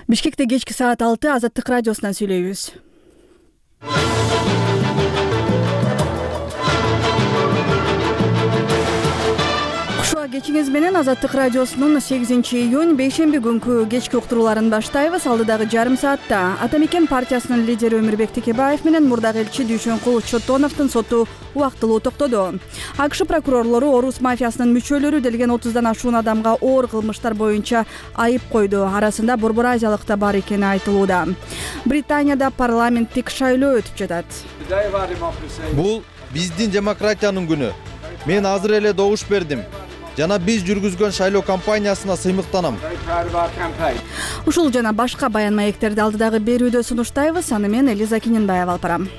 Бишкекте кечки саат 6 Азаттык радиосунан сүйлөйбүз. Кечиңиз менен Азаттык радиосунун 8-июнь бейшемби күнкү кечки уктурууларын баштайбыз. Алдыдагы жарым саатта Ата Мекен партиясынын лидери Өмүрбек Текебаев менен мурдагы элчи Дүйшөнкул Чотоновдун соту убактылуу токтоду. АКШ прокурорлору Орус мафиясынын мүчөлөрү делген 30дан ашуун адамга оор кылмыштар боюнча айып койду. Арасында Борбор Азиялык да бар экени айтылууда. Британияда парламенттик шайлоо өтүп жатат. Бул биздин демократиянын күнү. Мен азыр эле добуш бердим. Жана биз жүргүзгөн шайлоо кампаниясына сыймыктанам. Ушул жана башка баян маектерди алдыдагы берүүдө сунуштайбыз. Аны мен Элиза Киненбаева алып барам.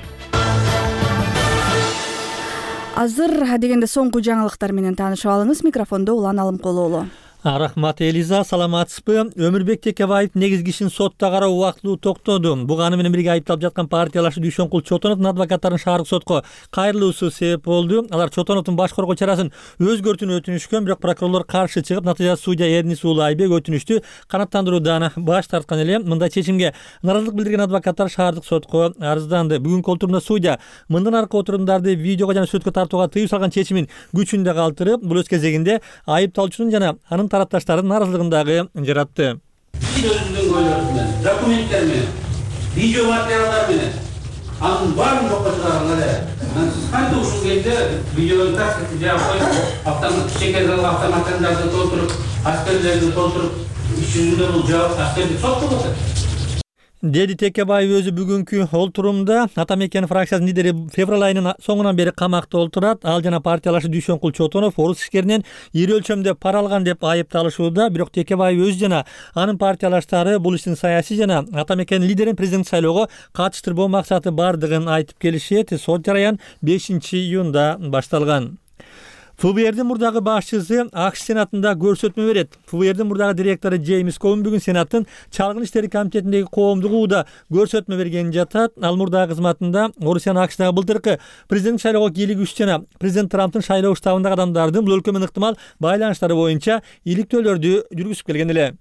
Азыр дегенде соңку жаңылыктар менен таанышып алыңыз. Микрофондо Улан Алымкулуулу. Рахмат Элиза, саламатсызбы? Өмүрбек Текебаев негизги ишин сотто кароо убактылуу токтоду. Буга аны менен бирге айыпталып жаткан партиялашы Дүйшөнкул Чотоновдун адвокаттарын шаардык сотко кайрылуусу себеп болду. Алар Чотоновдун баш коргоо чарасын өзгөртүүнү өтүнүшкөн, бирок прокурорлор каршы чыгып, натыйжада судья Эрнис Уулу Айбек өтүнүштү канааттандыруудан баш тарткан эле. Мындай чечимге наразылык билдирген адвокаттар шаардык сотко арызданды. Бүгүнкү отурумда судья мындан аркы отурумдарды видеого жана сүрөткө тартууга тыюу салган чечимин күчүндө калтырып, бул өз кезегинде айыпталуучунун жана анын тарапташтардын наразылыгын дагы жаратты. Документтер менен, видео материалдар менен анын баарын жокко чыгарган эле. Сиз кантип ушул кезде видеону тартып жаап коюп, чекерден автоматтарды толтуруп, аскерлерди толтуруп, иш жүзүндө бул жаап аскерди сот болот. Деди Текебаев өзү бүгүнкү отурумда Ата Мекен фракциясынын лидери февраль айынын соңунан бери камакта отурат. Ал жана партиялашы Дүйшөнкул Чотонов орус ишкеринен ири өлчөмдө пара алган деп айыпталышууда. Бирок Текебаев өзү жана анын партиялаштары бул иштин саясий жана Ата Мекен лидерин президент шайлоого катыштырбоо максаты бардыгын айтып келишет. Сот жараян 5-июнда башталган. ФБРдин мурдагы башчысы АКШ сенатында көрсөтмө берет. ФБРдин мурдагы директору Джеймс Коун бүгүн сенаттын чалгын иштери комитетиндеги коомдук ууда көрсөтмө берген жатат. Ал мурдагы кызматында Орусиянын АКШдагы былтыркы президент шайлоого кийлигиш жана президент Трамптын шайлоо штабындагы адамдардын бул өлкө менен ыктымал байланыштары боюнча иликтөөлөрдү жүргүзүп келген эле.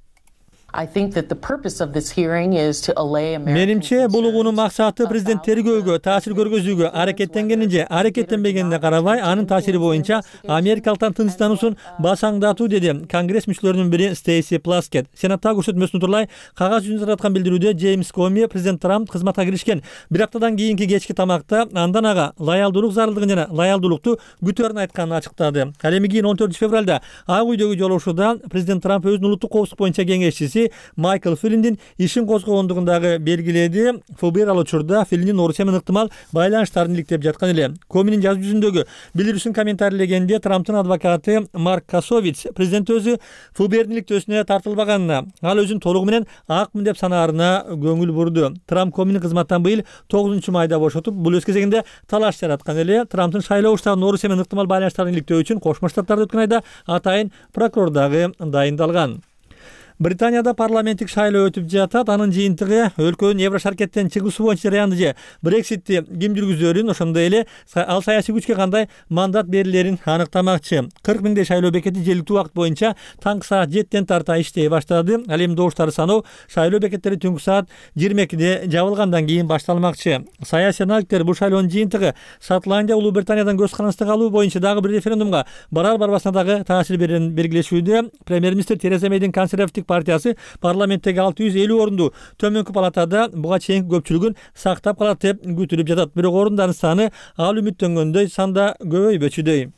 Менимче бул угуунун максаты президент тергөөгө таасир көргөзүүгө аракеттенгенин же аракеттенбегенине карабай анын таасири боюнча америкалыктан тынчтануусун басаңдатуу, деди Конгресс мүчөлөрүнүн бири Стейси Пласкет. Сенаттагы көрсөтмөсүн турлай кагаз жүзүндө тараткан билдирүүдө Джеймс Коми президент Трамп кызматка киришкен бир аптадан кийинки кечки тамакта андан ага лоялдуулук зарылдыгын жана лоялдуулукту күтөөрүн айтканын ачыктады. Ал эми кийин 14 февралда Ак үйдөгү жолугушууда президент Трамп өзүнүн улуттук коопсуздук боюнча кеңешчиси Майкл Флиндин ишин козгогондугундагы белгиледи. ФБР ал учурда Флиндин Орусия менен ыктымал байланыштарын иликтеп жаткан эле. Коминин жазуу жүзүндөгү билдирүүсүн комментарийлегенде Трамптын адвокаты Марк Касовиц президент өзү ФБРдин иликтөөсүнө тартылбаганына, ал өзүн толугу менен акмын деп санаарына көңүл бурду. Трамп Коминин кызматтан быйыл 9-майда бошотуп, бул өз кезегинде талаш жараткан эле. Трамптын шайлоо штабын Орусия менен ыктымал байланыштарын иликтөө үчүн Кошмо Штаттарда өткөн айда атайын прокурор дагы дайындалган. Британияда парламенттик шайлоо өтүп жатат. Анын жыйынтыгы өлкөнүн Евро шаркеттен чыгуусу боюнча жарыянды же Брекситти ким жүргүзөрүн, ошондой эле ал саясий күчкө кандай мандат берилерин аныктамакчы. 40 миңдей шайлоо бекети жергиликтүү убакыт боюнча таңкы саат 7-тен тарта иштей баштады. Ал эми добуштарды саноо шайлоо бекеттери түнкү саат 22-де жабылгандан кийин башталмакчы. Саясий аналитиктер бул шайлоонун жыйынтыгы Шотландия Улуу Британиядан көз карандысты калуу боюнча дагы бир референдумга барар-барбасына дагы таасир берерин белгилешүүдө. Премьер-министр Тереза Мейдин консервативдик партиясы парламенттеги 650 орунду төмөнкү палатада буга чейинки көпчүлүгүн сактап калат деп күтүлүп жатат. Бирок орундардын саны ал үмүттөнгөндөй санда көбөйбөчүдөй.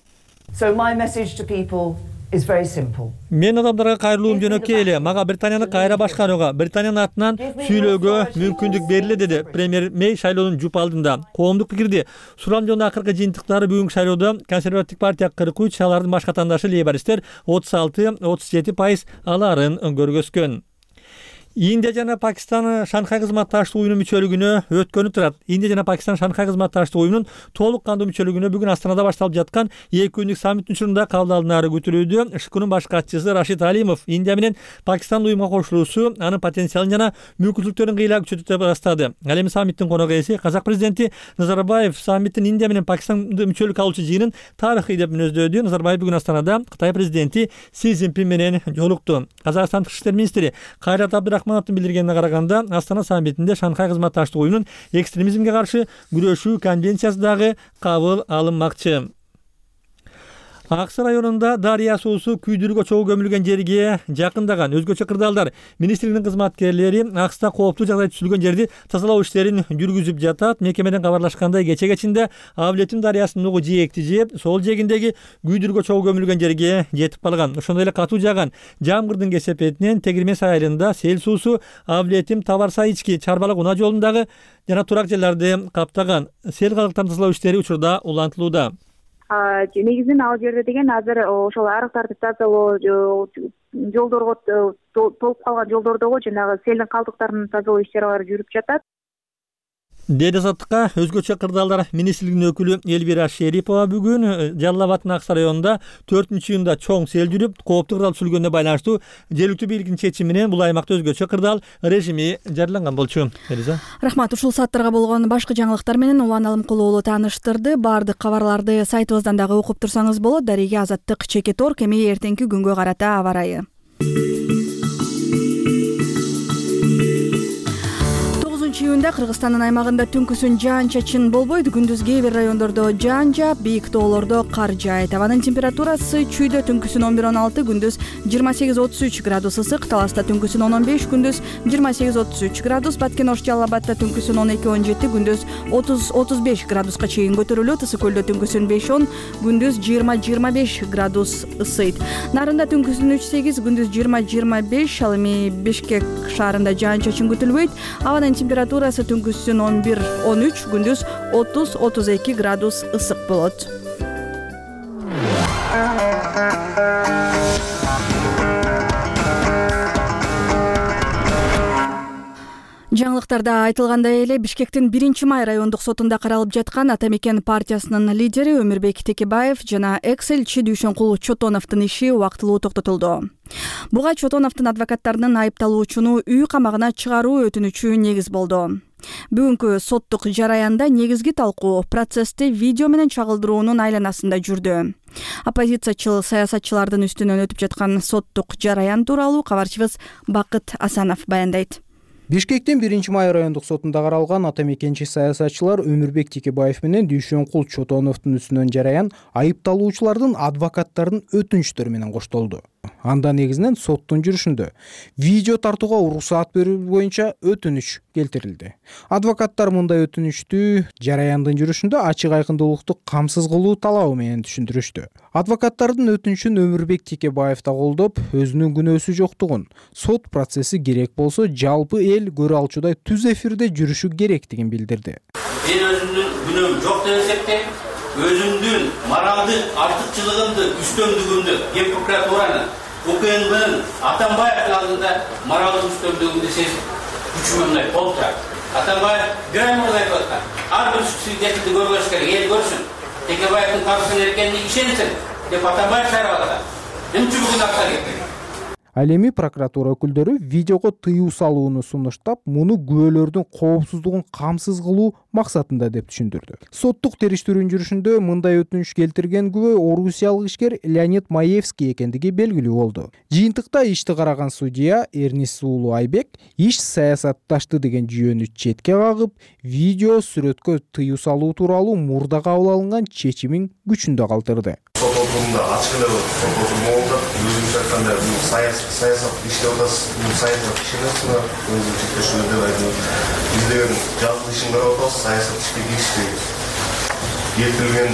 Мен адамдарга кайрылуум жөнөкөй эле. Мага Британияны кайра башкарууга, Британиянын атынан сүйлөөгө мүмкүндүк бериле, деди премьер Мей шайлоонун жуп алдында. Коомдук пикирди сурамжоонун акыркы жыйынтыктары бүгүнкү шайлоодо консервативдик партия 43, алардын баш катандашы лейбористтер 36-37% аларын көргөзгөн. Индия жана Пакистан Шанхай кызматташтык уюмунун мүчөлүгүнө өткөнү турат. Индия жана Пакистан Шанхай кызматташтык уюмунун толук кандуу мүчөлүгүнө бүгүн Астанада башталып жаткан 2 күндүк саммиттин учурунда кабыл алынаары күтүлүүдө. ШКнын баш катчысы Рашид Алимов Индия менен Пакистандын уюмга кошулуусу анын потенциалын жана мүмкүнчүлүктөрүн кыйла күчөтүп баштады. Ал эми саммиттин конок ээси казак президенти Назарбаев саммиттин Индия менен Пакистанды мүчөлүк алуучу жыйынын тарыхый деп мүнөздөдү. Назарбаев бүгүн Астанада Кытай президенти Си Цзиньпин менен жолукту. Казакстан тышкы иштер министри Кайрат Абдрахманов Абдрахмановдун билдиргенине караганда, Астана саммитинде Шанхай кызматташтык оюнун экстремизмге каршы күрөшүү конвенциясы дагы кабыл алынмакчы. Аксы районунда Дария суусу күйдүрүүгө чогуу көмүлгөн жерге жакындаган өзгөчө кырдаалдар министрлигинин кызматкерлери акста кооптуу жагдай түзүлгөн жерди тазалоо иштерин жүргүзүп жатат. Мекемеден кабарлашкандай кече кечинде Авлетин дарыясынын угу жээкти жеп, сол жээгиндеги күйдүрүүгө чогуу көмүлгөн жерге жетип калган. Ошондой эле катуу жааган жамгырдын кесепетинен Тегирмес айылында сел суусу Авлетин Таварсайички чарбалык унаа жолундагы жана турак жерлерди каптаган. Сел калдыктарын тазалоо иштери учурда улантылууда. Негизинен ал жерде деген азыр ошол арыктарды тазалоо, жолдорго толуп калган жолдордогу жанагы селдин калдыктарын тазалоо иштери алар жүрүп жатат. Деди Азаттыкка өзгөчө кырдаалдар министрлигинин өкүлү Элвира Шерипова бүгүн Жалал Абаддын Аксы районунда 4-июнда чоң сел жүрүп, кооптуу кырдаал түзүлгөнүнө байланыштуу жергиликтүү бийликтин чечиминен бул аймакта өзгөчө кырдаал режими жарыяланган болчу. Элиза. Рахмат, ушул сааттарга болгон башкы жаңылыктар менен Улан Алымкулуулу тааныштырды. Баардык кабарларды сайтыбыздан дагы окуп турсаңыз болот. Дареге Азаттык чекит орг. Эми эртеңки күнгө карата аба ырайы. 9-июнда Кыргызстандын аймагында түнкүсүн жаан-чачын болбойт. Күндүз кээ бир райондордо жаан жаап, бийик тоолордо кар жаайт. Абанын температурасы чүйдө түнкүсүн 11-16, күндүз 28-33 градус ысык, Таласта түнкүсүн 10-15, күндүз 28-33 градус, Баткен Ош Жалал Абадта түнкүсүн 12-17, күндүз 30-35 градуска чейин көтөрүлөт. Ысык көлдө түнкүсүн 5-10, күндүз 20-25 градус ысыйт. Нарында түнкүсүн 3-8, күндүз 20-25, ал эми Бишкек шаарында жаан-чачын күтүлбөйт. Абанын температурасы түнкүсүн 11-13, күндүз 30-32 градус ысык болот. Жаңылыктарда айтылгандай эле Бишкектин 1-май райондук сотунда каралып жаткан Ата Мекен партиясынын лидери Өмүрбек Текебаев жана экс-элчи Дүйшөнкул Чотоновдун иши убактылуу токтотулду. Буга Чотоновдун адвокаттарынын айыпталуучуну үй камагына чыгаруу өтүнүчү негиз болду. Бүгүнкү соттук жараянда негизги талкуу процессти видео менен чагылдыруунун айланасында жүрдү. Оппозициячыл саясатчылардын үстүнөн өтүп жаткан соттук жараян тууралуу кабарчыбыз Бакыт Асанов баяндайт. Бишкектин 1-май райондук сотунда каралган ата мекенчи саясатчылар Өмүрбек Текебаев менен Дүйшөнкул Чотоновдун үстүнөн жараян айыпталуучулардын адвокаттарынын өтүнүчтөрү менен коштолду. Анда негизинен соттун жүрүшүндө видео тартууга уруксаат берүү боюнча өтүнүч келтирилди. Адвокаттар мындай өтүнүчтү жараяндын жүрүшүндө ачык айкындуулукту камсыз кылуу талабы менен түшүндүрүштү. Адвокаттардын өтүнүчүн Өмүрбек Текебаев да колдоп, өзүнүн күнөөсү жоктугун, сот процесси керек болсо жалпы эл көрө алчудай түз эфирде жүрүшү керектигин билдирди. Мен өзүмдүн күнөөм жок деп эсептейм. Өзүмдүн моралдык артыкчылыгымды, үстөмдүгүмдү Ген прокуратуранын, УКМБнын, Атамбаевдин алдында моралдык үстөмдүгүмдү сезип, күчүмө толуп турат. Атамбаев грамотно айтып аткан. Ар бир свидетельди көргөзүш керек, эл көрсүн. Текебаевдин каршысына эркенин ишенсин деп Атамбаев шаарып аткан. Эмче бүгүн акча кетти? Ал эми прокуратура өкүлдөрү видеого тыюу салууну сунуштап, муну күбөлөрдүн коопсуздугун камсыз кылуу максатында деп түшүндүрдү. Соттук териштирүүнүн жүрүшүндө мындай өтүнүч келтирген күбө орусиялык ишкер Леонид Маевский экендиги белгилүү болду. Жыйынтыкта ишти караган судья Эрнис уулу Айбек иш саясатташты деген жүйөнү четке кагып, видео сүрөткө тыюу салуу тууралуу мурда кабыл алынган чечимин күчүндө калтырды. Сот отырымында ачык эле сот отуруму болду. Өзүңүз айткандай, бул саясат иштеп атасыз, бул саясат иши эмес, өзүңүз чектешүүлөр деп айтып, биз деген жазгы ишин карап атабыз, саясат ишке киришпейбиз. Келтирилген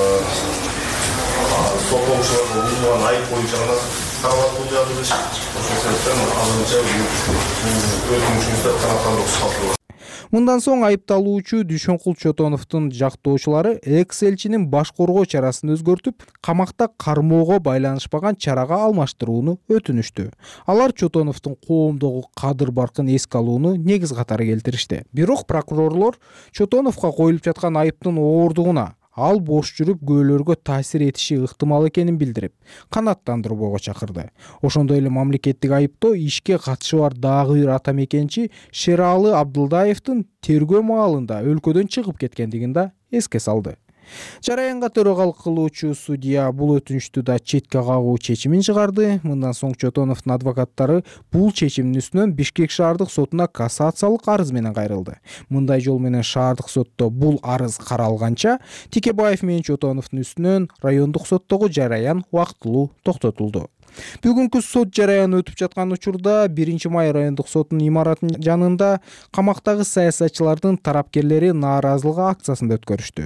соттолуучуларга угулган айып боюнча гана каралат бул жазгы иш. Ошол себептен азырынча бул өтүнүшүбүздө канааттандыруу калтырылат. Мындан соң айыпталуучу Дүйшөнкул Чотоновдун жактоочулары экс-элчинин баш коргоо чарасын өзгөртүп, камакта кармоого байланышпаган чарага алмаштырууну өтүнүштү. Алар Чотоновдун коомдогу кадыр-баркын эске алууну негиз катары келтиришти. Бирок прокурорлор Чотоновго коюлуп жаткан айыптын оордугуна, ал бош жүрүп күбөлөргө таасир этиши ыктымал экенин билдирип, канааттандырууга чакырды. Ошондой эле мамлекеттик айыптоо ишке катышы бар дагы бир ата мекенчи Шералы Абдылдаевдин тергөө маалында өлкөдөн чыгып кеткендигин да эске салды. Жараянга төрөгалык кылуучу судья бул өтүнүштү да четке кагуу чечимин чыгарды. Мындан соң Чотоновдун адвокаттары бул чечимдин үстүнөн Бишкек шаардык сотуна кассациялык арыз менен кайрылды. Мындай жол менен шаардык сотто бул арыз каралганча Текебаев менен Чотоновдун үстүнөн райондук соттогу жараян убактылуу токтотулду. Бүгүнкү сот жараяны өтүп жаткан учурда 1-май райондук сотунун имаратынын жанында камактагы саясатчылардын тарапкерлери нааразылык акциясын өткөрүштү.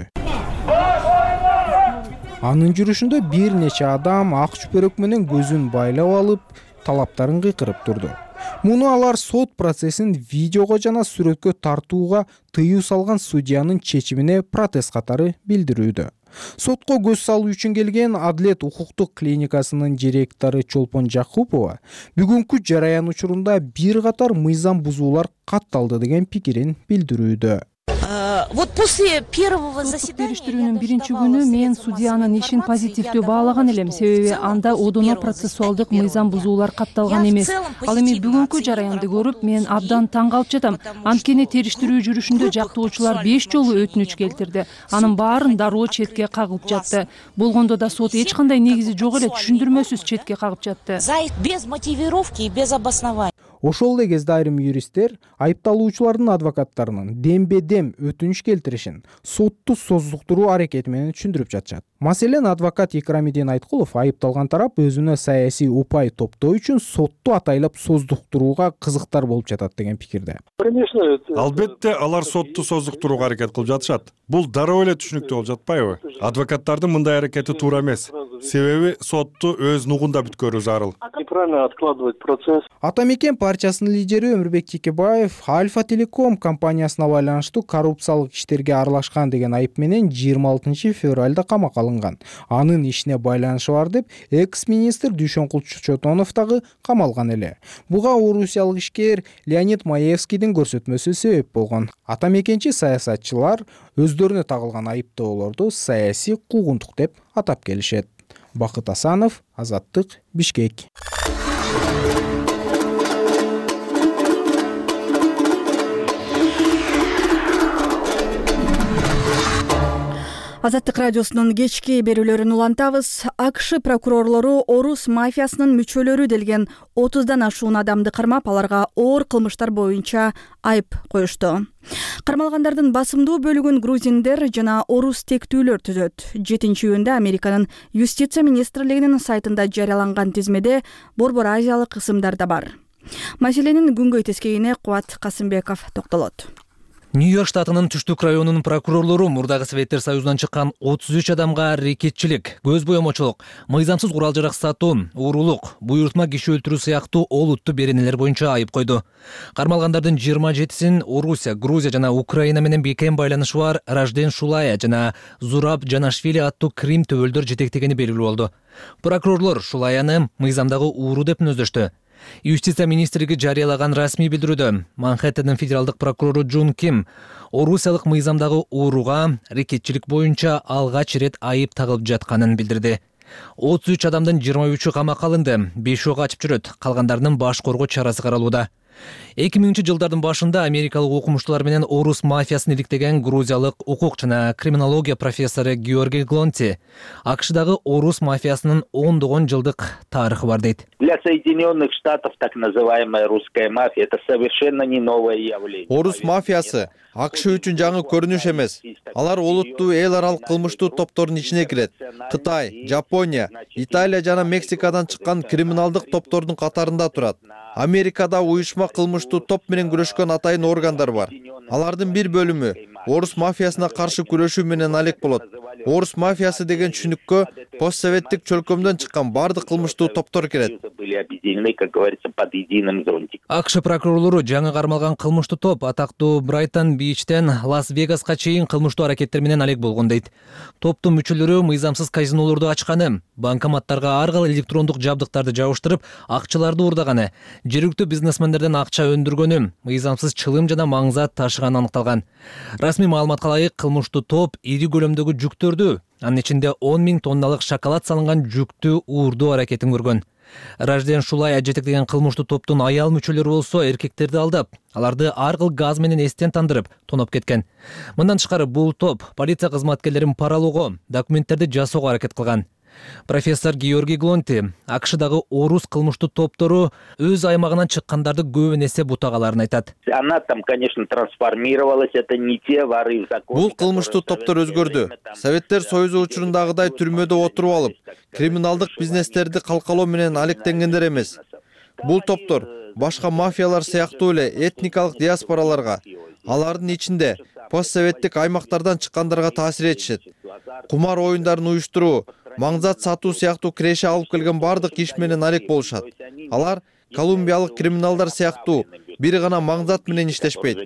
Анын жүрүшүндө бир нече адам ак чүпөрөк менен көзүн байлап алып, талаптарын кыйкырып турду. Муну алар сот процессин видеого жана сүрөткө тартууга тыюу салган судьянын чечимине протест катары билдирүүдө. Сотко көз салуу үчүн келген Адилет укуктук клиникасынын директору Чолпон Жакупова бүгүнкү жараян учурунда бир катар мыйзам бузуулар катталды деген пикирин билдирүүдө. Вот после первого заседания териштирүүнүн биринчи күнү мен судьянын ишин позитивдүү баалаган элем, себеби анда одоно процессуалдык мыйзам бузуулар катталган эмес. Ал эми бүгүнкү жараянды көрүп мен абдан таң калып жатам. Анткени териштирүү жүрүшүндө жактоочулар 5 жолу өтүнүч келтирди. Анын баарын дароо четке кагып жатты. Болгондо да сот эч кандай негизи жок эле түшүндүрмөсүз четке кагып жатты. Без мотивировки и без обоснования. Ошол эле кезде айрым юристтер айыпталуучулардын адвокаттарынын дембе-дем өтүнүч келтиришин сотту создуктуруу аракети менен түшүндүрүп жатышат. Маселен, адвокат Икрамидин Айткулов айыпталган тарап өзүнө саясий упай топтоо үчүн сотту атайлап создуктурууга кызыктар болуп жатат деген пикирде. Албетте алар сотту создуктурууга аракет кылып жатышат. Бул дароо эле түшүнүктүү болуп жатпайбы? Адвокаттардын мындай аракети туура эмес. Себеби сотту өз нугунда бүткөрүү зарыл. Ата мекен партиясынын лидери Өмүрбек Текебаев Альфа Телеком компаниясына байланыштуу коррупциялык иштерге аралашкан деген айып менен 26 февралда камакка алынган. Анын ишине байланышы бар деп экс-министр Дүйшөнкул Чотонов дагы камалган эле. Буга орусиялык ишкер Леонид Маевскийдин көрсөтмөсү себеп болгон. Ата мекенчи саясатчылар өздөрүнө тагылган айыптоолорду саясий куугунтук деп атап келишет. Бакыт Асанов, Азаттык, Бишкек. Азаттык радиосунун кечки берүүлөрүн улантабыз. АКШ прокурорлору орус мафиясынын мүчөлөрү делген 30дан ашуун адамды кармап, аларга оор кылмыштар боюнча айып коюшту. Кармалгандардын басымдуу бөлүгүн грузиндер жана орус тектүүлөр түзөт. 7-июнда Американын юстиция министрлигинин сайтында жарыяланган тизмеде Борбор Азиялык ысымдар да бар. Маселенин күнгөй тескейине Кубат Касымбеков токтолот. Нью-Йорк штатынын түштүк районунун прокурорлору мурдагы Советтер Союзунан чыккан 33 адамга рекетчилик, көз боемочулук, мыйзамсыз курал-жарак сатуу, уурулук, буйртма киши өлтүрүү сыяктуу олуттуу беренелер боюнча айып койду. Кармалгандардын 27син Орусия, Грузия жана Украина менен бекем байланышы бар Ражден Шулая жана Зураб Жанашвили аттуу Крим төбөлдөр жетектегени белгилүү болду. Прокурорлор Шулаяны мыйзамдагы ууру деп мүнөздөштү. Юстиция министрлиги жарыялаган расмий билдирүүдө Манхэттендин федералдык прокурору Джун Ким орусиялык мыйзамдагы ууруга рекетчилик боюнча алгач ирет айып тагылып жатканын билдирди. 33 адамдын 23-ü камакка алынды, 5-өө качып жүрөт, калгандарынын баш коргоо чарасы каралууда. 2000-жылдардын башында америкалык окумуштуулар менен орус мафиясын иликтеген грузиялык укук жана криминология профессору Георгий Глонти АКШдагы орус мафиясынын 10 жылдык тарыхы бар дейт. Для Соединенных Штатов так называемая русская мафия это совершенно не новое явление. Орус мафиясы АКШ үчүн жаңы көрүнүш эмес. Алар олуттуу эл аралык кылмыштуу топтордун ичине кирет. Кытай, Жапония, Италия жана Мексикадан чыккан криминалдык топтордун катарында турат. Америкада уюшма кылмыштуу топ менен күрөшкөн атайын органдар бар. Алардын бир бөлүмү орус мафиясына каршы күрөшүү менен алек болот. Орус мафиясы деген түшүнүккө постсоветтик чөлкөмдөн чыккан бардык кылмыштуу топтор кирет. АКШ прокурорлору жаңы кармалган кылмыштуу топ атактуу Брайтон Бичтен Лас-Вегаска чейин кылмыштуу аракеттер менен алек болгон дейт. Топтун мүчөлөрү мыйзамсыз казинолорду ачканы, банкоматтарга ар кандай электрондук жабдыктарды жабыштырып, акчаларды уурдаганы, жергиликтүү бизнесмендерден акча өндүргөнү, мыйзамсыз чылым жана маңзат ташыганы аныкталган. Расмий маалыматка ылайык кылмыштуу топ ири көлөмдөгү жүктөрдү, анын ичинде 10 000 тонналык шоколад салынган жүктү уурдоо аракетин көргөн. Ражден Шулай жетектеген кылмыштуу топтун аял мүчөлөрү болсо эркектерди алдап, аларды ар кыл газ менен эстен тандырып тоноп кеткен. Мындан тышкары бул топ полиция кызматкерлерин паралоого, документтерди жасоого аракет кылган. Профессор Георгий Глонти АКШдагы орус кылмыштуу топтору өз аймагынан чыккандарды көбүн эсе бутагаларын айтат. Она там, конечно, трансформировалась, это не те воры в законе. Бул кылмыштуу топтор өзгөрдү. Советтер Союзу учурундагыдай түрмөдө отуруп алып, криминалдык бизнестерди калкалоо менен алектенгендер эмес. Бул топтор башка мафиялар сыяктуу эле этникалык диаспораларга, алардын ичинде постсоветтик аймактардан чыккандарга таасир этишет. Кумар оюндарын уюштуруу, маңзат сатуу сыяктуу киреше алып келген бардык иш менен алек болушат. Алар колумбиялык криминалдар сыяктуу бир гана маңзат менен иштешпейт.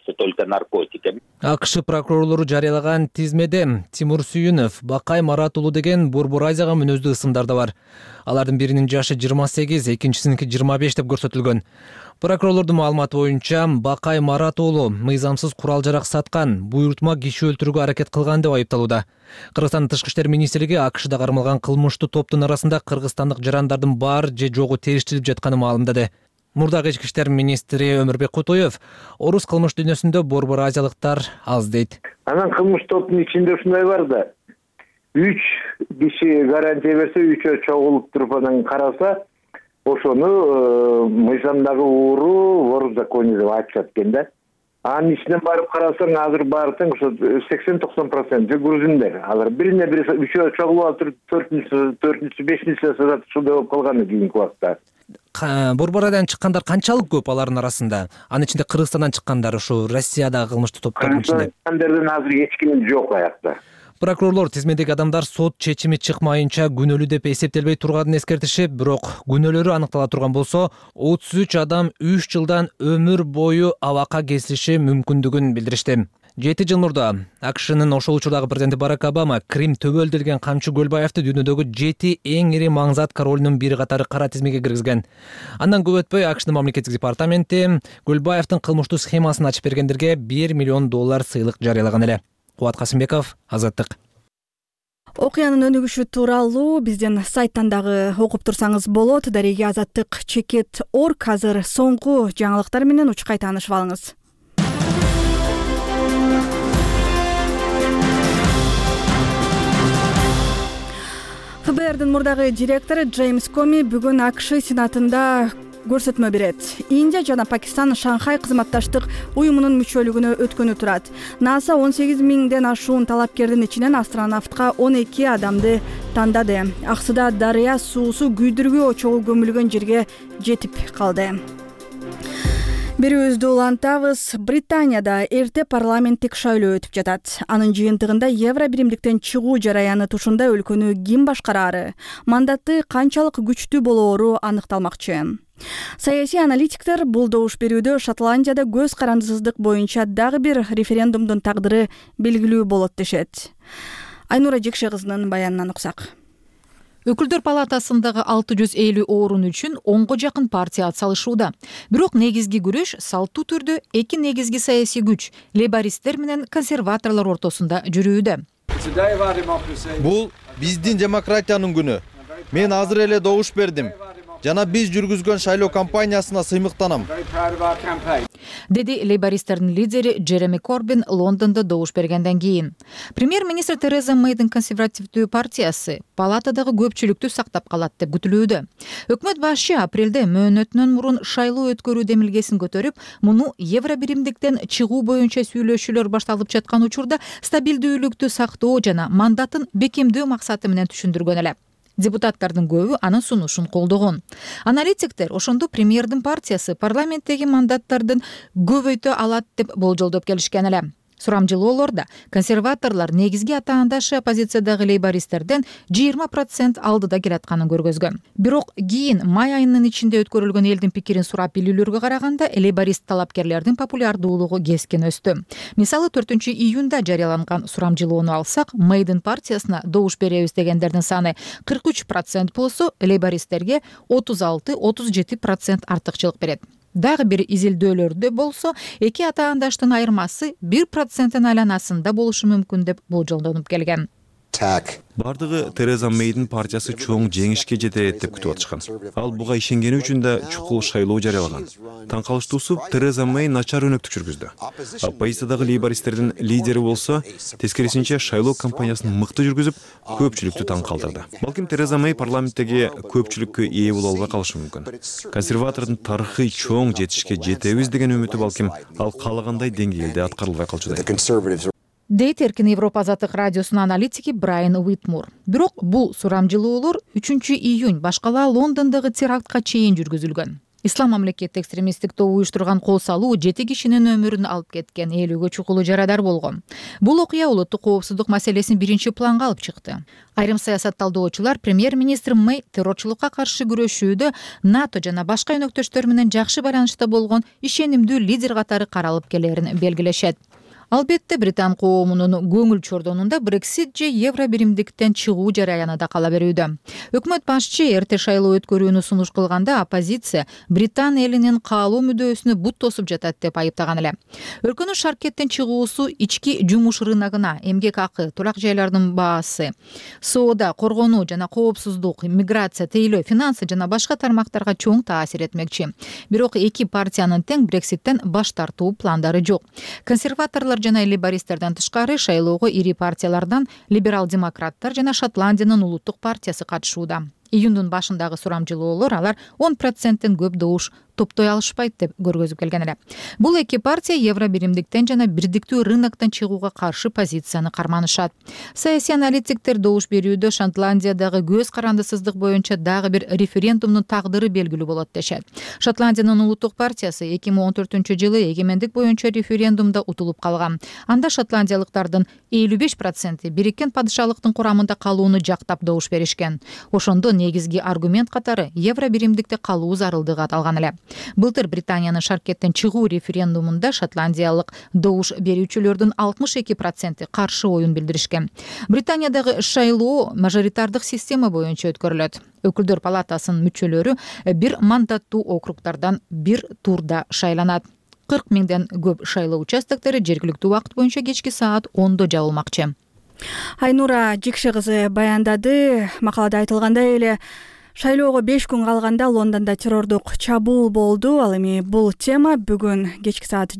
АКШ прокурорлору жарыялаган тизмеде Тимур Сүйүнов, Бакай Марат уулу деген Борбор Азияга мүнөздүү ысымдар да бар. Алардын биринин жашы 28, экинчисиники 25 деп көрсөтүлгөн. Прокурорлордун маалыматы боюнча Бакай Марат уулу мыйзамсыз курал-жарак саткан, буйртма киши өлтүрүүгө аракет кылган деп айыпталууда. Кыргызстандын Тышкы иштер министрлиги АКШда кармалган кылмыштуу топтун арасында кыргызстандык жарандардын бар же жогу териштирилип жатканын маалымдады. Мурдагы ички иштер министри Өмүрбек Кутуев орус кылмыш дүйнөсүндө борбор азиялыктар аз дейт. Анан кылмыш топтун ичинде ушундай бар да. 3 киши гарантия берсе, 3-өө чогулуп туруп анан караса, ошону мыйзамдагы ууру вор в законе деп айтышат экен да. Анын ичинен барып карасаң, азыр баардык ошо 80-90% грузиндер. Алар бирине бири 3-өө чогулуп алып, 4-4-5-6 сатышууда болуп калган кийинки убакта. Борбор Азиядан чыккандар канчалык көп алардын арасында? Анын ичинде Кыргызстандан чыккандар, ушу Россиядагы кылмыштуу топтордун ичинде. Кыргызстандын азыр эч ким жок аякта. Прокурорлор тизмедеги адамдар сот чечими чыкмайынча күнөөлүү деп эсептелбей турганын эскертишип, бирок күнөөлөрү аныктала турган болсо, 33 адам 3 жылдан өмүр бою абакка кесилиши мүмкүндүгүн билдиришти. 7 жыл мурда АКШнын ошол учурдагы президенти Барак Обама Крим төбөл делген Камчы Көлбаевди дүйнөдөгү 7 эң ири маңзат королунун бири катары кара тизмеге киргизген. Андан көп өтпөй АКШнын мамлекеттик департаменти Көлбаевдин кылмыштуу схемасын ачып бергендерге $1 миллион сыйлык жарыялаган эле. Кубат Касымбеков, Азаттык. Окуянын өнүгүшү тууралуу биздин сайттан дагы окуп турсаңыз болот. Дареги Азаттык.org азыр соңку жаңылыктар менен учкай таанышып алыңыз. ФБРдин мурдагы директору Джеймс Коми бүгүн АКШ Сенатында көрсөтмө берет. Индия жана Пакистан Шанхай кызматташтык уюмунун мүчөлүгүнө өткөнү турат. НАСА 18 000ден ашуун талапкердин ичинен астронавтка 12 адамды тандады. Аксыда дарыя суусу күйдүргү очогу көмүлгөн жерге жетип калды. Берүүбүздү улантабыз. Британияда эрте парламенттик шайлоо өтүп жатат. Анын жыйынтыгында Евро биримдиктен чыгуу жараяны тушунда өлкөнү ким башкараары, мандаты канчалык күчтүү болоору аныкталмакчы. Саясий аналитиктер бул добуш берүүдө Шотландияда көз карандысыздык боюнча дагы бир референдумдун тагдыры белгилүү болот дешет. Айнура Жекше кызынын баянынан уксак. Өкүлдөр палатасындагы 650 орун үчүн 10го жакын партия атсалышууда. Бирок негизги күрөш салттуу түрдө эки негизги саясий күч — лейбористтер менен консерваторлор ортосунда жүрүүдө. Бул биздин демократиянын күнү. Мен азыр эле добуш бердим. Жана биз жүргүзгөн шайлоо кампаниясына сыймыктанам, деди лейбористтердин лидери Джереми Корбин Лондондо добуш бергенден кийин. Премьер-министр Тереза Мэйдин консервативдүү партиясы палатадагы көпчүлүктү сактап калат деп күтүлүүдө. Өкмөт башы апрелде мөөнөтүнөн мурун шайлоо өткөрүү демилгесин көтөрүп, муну Евро биримдиктен чыгуу боюнча сүйлөшүүлөр башталып жаткан учурда стабилдүүлүктү сактоо жана мандатын бекемдөө максаты менен түшүндүргөн эле. Депутаттардын көбү анын сунушун колдогон. Аналитиктер ошондо премьердин партиясы парламенттеги мандаттардын көбөйтө алат деп болжолдоп келишкен эле. Сурамжылоолордо консерваторлор негизги атаандашы оппозициядагы лейбористтерден 20% алдыда келатканын көргөзгөн. Бирок кийин май айынын ичинде өткөрүлгөн элдин пикирин сурап билүүлөргө караганда лейборист талапкерлердин популярдуулугу кескин өстү. Мисалы 4-июнда жарыяланган сурамжылоону алсак, Мэйдин партиясына добуш беребиз дегендердин саны 43% болсо, лейбористтерге 36-37% артыкчылык берет. Дагы бир изилдөөлөрдө болсо, эки атаандаштын айырмасы 1%-ын айланасында болушу мүмкүн деп болжолдонуп келген. Бардыгы Тереза Мэйдин партиясы чоң жеңишке жетет деп күтүп атышкан. Ал буга ишенгени үчүн да чукул шайлоо жарыялаган. Таң калыштуусу Тереза Мэй начар өнөктүк жүргүздү. Оппозициядагы лейбористтердин лидери болсо, тескерисинче шайлоо кампаниясын мыкты жүргүзүп, көпчүлүктү таң калтырды. Балким Тереза Мэй парламенттеги көпчүлүккө ээ боло албай калышы мүмкүн. Консерватордун тарыхый чоң жетишке жетебиз деген үмүтү балким ал каалагандай деңгээлде аткарылбай калчудай. Дейт Эркин Европа азаттык радиосунун аналитики Брайан Уитмур. Бирок бул сурамжылоолор 3 июнь башкала Лондондогу терактка чейин жүргүзүлгөн. Ислам мамлекеттик экстремисттик топ уюштурган кол салуу 7 кишинин өмүрүн алып кеткен, 50гө чукулу жарадар болгон. Бул окуя улуттук коопсуздук маселесин биринчи планга алып чыкты. Айрым саясатталдоочулар премьер-министр Мэй террорчулукка каршы күрөшүүдө НАТО жана башка өнөктөштөр менен жакшы байланышта болгон ишенимдүү лидер катары каралып келерин белгилешет. Албетте Британ коомунун көңүл чордонунда Брексит же евро биримдиктен чыгуу жараяны да кала берүүдө. Өкмөт башчы эрте шайлоо өткөрүүнү сунуш кылганда оппозиция Британ элинин каалуу мүдөөсүнө бут тосуп жатат деп айыптаган эле. Өлкөнүн шаркеттен чыгуусу ички жумуш рыногуна, эмгек акы, турак жайлардын баасы, соода, коргонуу жана коопсуздук, миграция, тейлөө, финансы жана башка тармактарга чоң таасир этмекчи. Бирок эки партиянын тең Брекситтен баш тартуу пландары жок. Консерваторлор жана лейбористтерден тышкары шайлоого ири партиялардан либерал-демократтар жана Шотландиянын улуттук партиясы катышууда. Июндун башындагы сурамжылоолор алар 10%тен көп добуш топтой алышпайт деп көргөзүп келген эле. Бул эки партия евро биримдиктен жана бирдиктүү рыноктон чыгууга каршы позицияны карманышат. Саясий аналитиктер добуш берүүдө Шотландиядагы көз карандысыздык боюнча дагы бир референдумдун тагдыры белгилүү болот дешет. Шотландиянын улуттук партиясы 2014-жылы эгемендик боюнча референдумда утулуп калган. Анда шотландиялыктардын 55% бириккен падышалыктын курамында калууну жактап добуш беришкен. Ошондо негизги аргумент катары евро биримдикте калуу зарылдыгы аталган эле. Былтыр Британиянын шаркеттен чыгуу референдумунда шотландиялык добуш берүүчүлөрдүн 62% каршы оюн билдиришкен. Британиядагы шайлоо мажоритардык система боюнча өткөрүлөт. Өкүлдөр палатасынын мүчөлөрү бир мандаттуу округдардан бир турда шайланат. 40 миңден көп шайлоо участоктори жергиликтүү убакыт боюнча кечки саат 10:00 жабылмакчы. Айнура Жикши кызы баяндады. Макалада айтылгандай эле шайлоого 5 күн калганда Лондондо террордук чабуул болду. Ал эми бул тема бүгүн кечки саат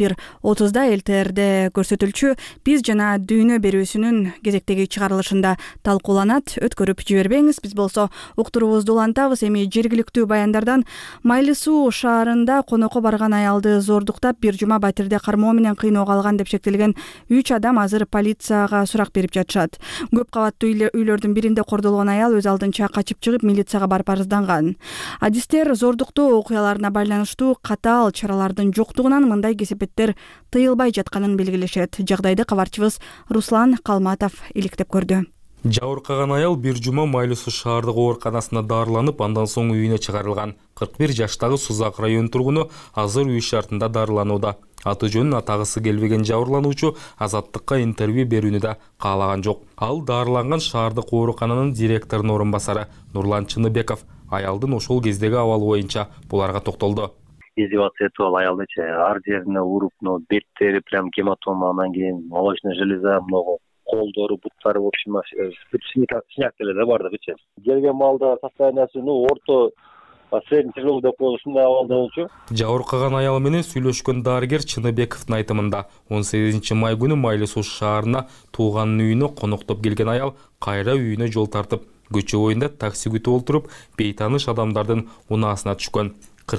21:30 ЛТРде көрсөтүлчү Биз жана дүйнө берүүсүнүн кезектеги чыгарылышында талкууланат. Өткөрүп жибербеңиз. Биз болсо уктуруубузду улантабыз. Эми жергиликтүү баяндардан Майлы Суу шаарында конокко барган аялды зордуктап, бир жума батирде кармоо менен кыйноого алган деп шектелген 3 адам азыр полицияга сурак берип жатышат. Көп кабаттуу үйлөрдүн биринде кордолгон аял өз алдынча качып чыгып милицияга барып арызданган. Адистер зордуктоо окуяларына байланыштуу катаал чаралардын жоктугунан мындай кесепеттер тыйылбай жатканын белгилешет. Жагдайды кабарчыбыз Руслан Калматов иликтеп көрдү. Жабыркаган аял бир жума Майлы Суу шаардык ооруканасына дарыланып, андан соң үйүнө чыгарылган. 41 жаштагы Сузак район тургуну азыр үй шартында дарыланууда. Аты жөнүн атагысы келбеген жабырлануучу азаттыкка интервью берүүнү да каалаган жок. Ал дарыланган шаардык оорукананын директорунун орун басары Нурлан Чыныбеков аялдын ошол кездеги абалы боюнча буларга токтолду. Издеваться эту аялдычы ар жерине уруп, беттери прям гематома, анан кийин молочная железа, много колдору, буттары, в общем, синяк деле да бардыгычы. Келген маалда состояниясы орто средний тяжелый деп ушундай абалда болчу. Жабыркаган аял менен сүйлөшкөн дарыгер Чыныбековдун айтымында 18 май күнү Майлы Суу шаарына тууганын үйүнө коноктоп келген аял кайра үйүнө жол тартып, көчө боюнда такси күтүп олтуруп, бейтаныш адамдардын унаасына түшкөн.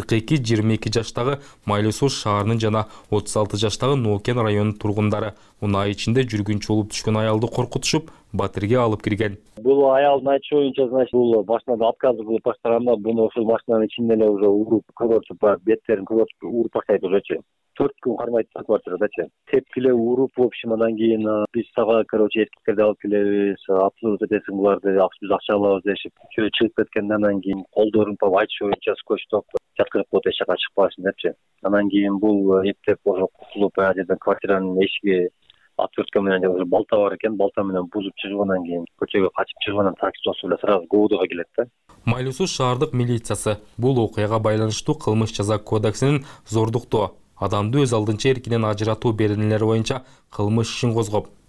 42-22 жаштагы Майлы Суу шаарынын жана 36 жаштагы Нокен районунун тургундары унаа ичинде жүргүнчү болуп түшкөн аялды коркутушуп, батирге алып кирген. Бул аялдын айтышы боюнча, бул машинада отказ кылып баштаганда, буну ошол машинанын ичинде эле уже уруп, көгөртүп, беттерин көгөртүп, уруп баштайт уже. 4 күн кармайт квартирадачы. Тепкиле уруп, в общем, андан кийин биз сага, эркектерди алып келебиз, обслуживать этесиң буларды, биз акча алабыз дешип, чыгып кеткенден андан кийин колдорун айтышы боюнча скотчтоп жаткырып коюп эч жака чыкпасын депчи. Андан кийин бул эптеп ошо кутулуп, жерден квартиранын эшиги отвертка менен уже балта бар экен, балта менен бузуп чыггандан кийин көчөгө качып чыггандан таксистосу эле сразу ГУДга келет да. Майлы Суу шаардык милициясы бул окуяга байланыштуу кылмыш жаза кодексинин зордуктоо, адамды өз алдынча эркинен ажыратуу беренелери боюнча кылмыш ишин козгоп,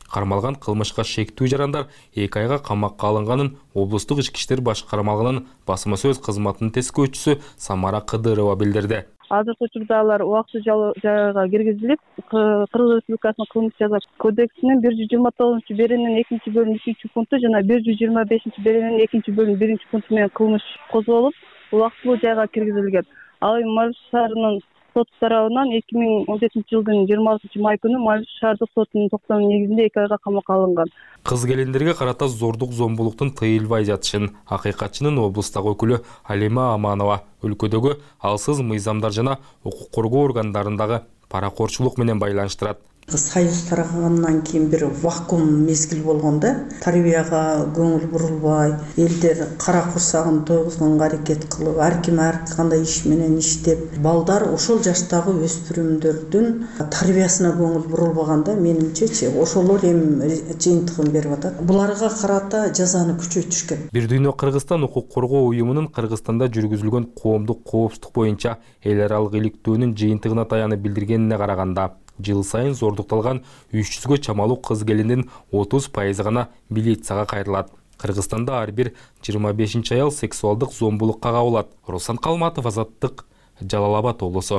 Кармалган кылмышка шектүү жарандар 2 айга камакка алынганын облустук ички иштер башкармалыгынын басма сөз кызматынын тескөөчүсү Самара Кыдырова билдирди. Азыркы учурда алар убактылуу жайга киргизилип, Кыргыз Республикасынын кылмыш жаза кодексинин 129-беренин 2-бөлүм 3 пункту жана 125-беренин 2-бөлүм 1 пункту менен кылмыш козголуп, убактылуу жайга киргизилген. Ал эми Малыш шаарынын сот тарабынан 2017-жылдын 26 май күнү Малыш шаардык сотунун токтому негизинде 2 айга камакка алынган. Кыз келиндерге карата зордук зомбулуктун тыйылбай жатышын акыйкатчынын облустагы өкүлү Алима Аманова өлкөдөгү алсыз мыйзамдар жана укук коргоо органдарындагы паракорчулук менен байланыштырат. Союз тарагандан кийин бир вакуум мезгил болгондо, тарбияга көңүл бурулбай, элдер кара курсагын тойгузганга аракет кылып, ар ким ар кандай иш менен иштеп, балдар ошол жаштагы өспүрүмдөрдүн тарбиясына көңүл бурулбаганда, менимче ошолор эми жыйынтыгын берип атат. Буларга карата жазаны күчөйтүш керек. Бир дүйнө Кыргызстан укук коргоо уюмунун Кыргызстанда жүргүзүлгөн коомдук коопсуздук боюнча эл аралык иликтөөнүн жыйынтыгына таянып билдиргенине караганда, жыл сайын зордукталган 300гө чамалуу кыз келиндин 30% гана милицияга кайрылат. Кыргызстанда ар бир 25 аял сексуалдык зомбулукка кабылат. Руслан Калматов, Азаттык, Жалал Абад облусу.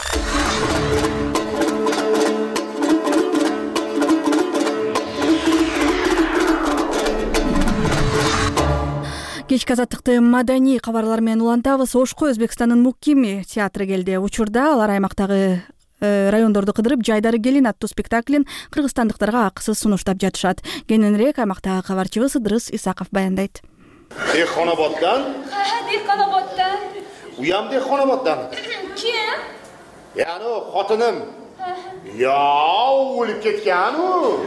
Кечки Азаттыкты маданий кабарлар менен улантабыз. Ошко Өзбекстандын Мукими театры келди. Учурда алар аймактагы райондорду кыдырып, жайдары келин аттуу спектаклин кыргызстандыктарга акысыз сунуштап жатышат. Кененирээк аймактагы кабарчыбыз Ыдырыс Исаков баяндайт. Дехонободдан? Дехонободдан. Уям Дехонободдан. Ким? Яну хотыным. Я o'lib ketgan-u.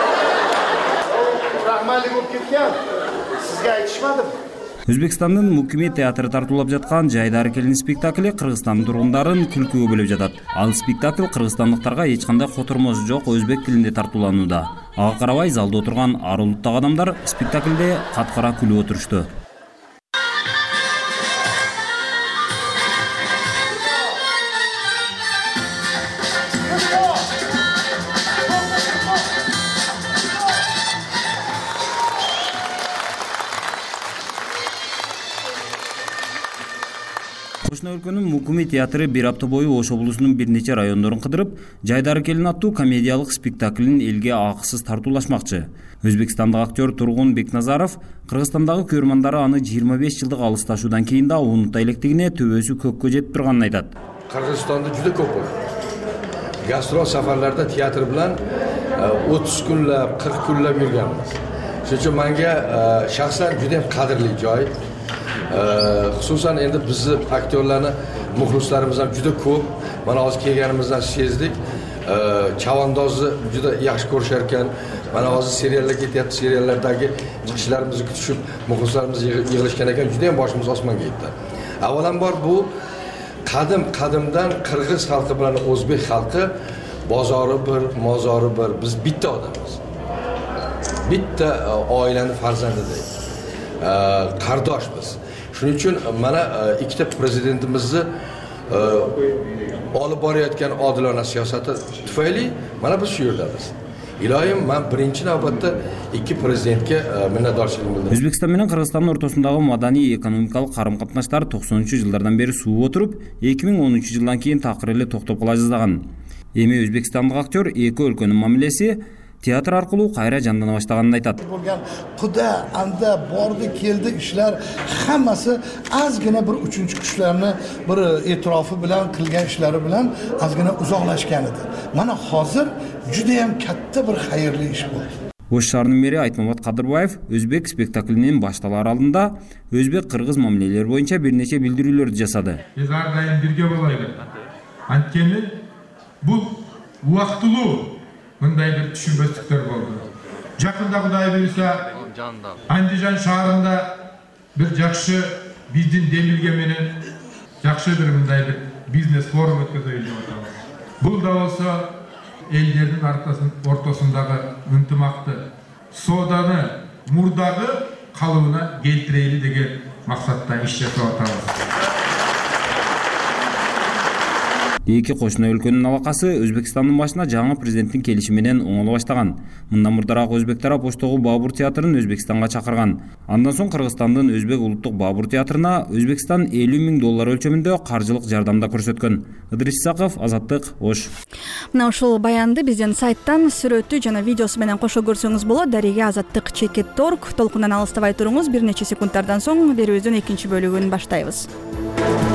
Rahmatli bo'lib ketgan. Sizga aytishmadim. Өзбекстандын Мукими театры тартуулап жаткан Жайдары келин спектакли Кыргызстандын тургундарын күлкүгө бөлөп жатат. Ал спектакль кыргызстандыктарга эч кандай котормосу жок өзбек тилинде тартууланууда. Ага карабай залда отурган ар улуттагы адамдар спектаклде каткара күлүп отурушту. Кошуна өлкөнүн Мукими театры бир апта бою Ош облусунун бир нече райондорун кыдырып, Жайдары келин аттуу комедиялык спектаклин элге акысыз тартуулашмакчы. Өзбекстандык актер Тургун Бекназаров Кыргызстандагы көрөрмандары аны 25 жылдык алысташуудан кийин да унута электигине төбөсү көккө жетип турганын айтат. Кыргызстанда juda ko'p gastrol safarlarda teatr bilan 30 kunlab, 40 kunlab yurganmiz. Shuning uchun menga shaxsan juda ham qadrli joy. Xususan endi bizni aktyorlarni muxlislarimiz ham juda ko'p. Mana hozir kelganimizdan sezdik. Chavandozni juda yaxshi ko'rishar ekan. Mana hozir seriallar ketyapti, seriallardagi chiqishlarimizni kutishib, muxlislarimiz yig'ilishgan ekan, juda ham boshimiz osmonga yetdi. Avvalambor bu qadimdan Qirg'iz xalqi bilan o'zbek xalqi bozori bir, mozori bir, biz bitta odammiz. Bitta oilaning farzandidek. Qardoshmiz. Shuning uchun mana ikkita prezidentimizni olib borayotgan odilona siyosati tufayli mana biz shu yerdamiz. Iloyim, men birinchi navbatda ikki prezidentga minnatdorchiligimni bildiraman. Өзбекстан менен Кыргызстандын ортосундагы маданий экономикалык карым-катнаштар 90-жылдардан бери сууп отуруп, 2013-жылдан кийин такыр эле токтоп кала жаздаган. Эми өзбекстандык актер эки өлкөнүн мамилеси teatr arqылуу кайра жандана баштаганын айтат. Bo'lgan quda anda bordi keldi ishlar hammasi ozgina bir uchinchi kuchlarni bir e'tirofi bilan qilgan ishlari bilan ozgina uzoqlashgan edi. Mana hozir juda ham katta bir xayrli ish bo'ldi. Ош шаарынын мэри Айтмамат Кадырбаев өзбек спектаклинин башталар алдында өзбек-кыргыз мамилелери боюнча бир нече билдирүүлөрдү жасады. Биз ар дайым бирге болайлы. Анткени бул убактылуу мындай бир түшүнбөстүктөр болду. Жакында Кудай буйруса Андижан шаарында бир жакшы биздин Демилге менен жакшы бир мындай бир бизнес форум өткөзөйүн деп атабыз. Бул да болсо элдердин ортосундагы ынтымакты, сооданы мурдагы калыбына келтирели деген максатта иш жасап атабыз. Эки кошуна өлкөнүн алакасы Өзбекстандын башына жаңы президенттин келиши менен оңоло баштаган. Мындан мурдараак өзбек тарап Оштогу Баабур театрын Өзбекстанга чакырган. Андан соң Кыргызстандын Өзбек улуттук Баабур театрына Өзбекстан $50,000 өлчөмүндө каржылык жардамда көрсөткөн. Ыдырис Исаков, Азаттык, Ош. Мына ушул баянды биздин сайттан сүрөтү жана видеосу менен кошо көрсөңүз болот. Дареге Азаттык.org. Толкундан алыстабай туруңуз. Бир нече секунддардан соң берүүбүздүн экинчи бөлүгүн баштайбыз.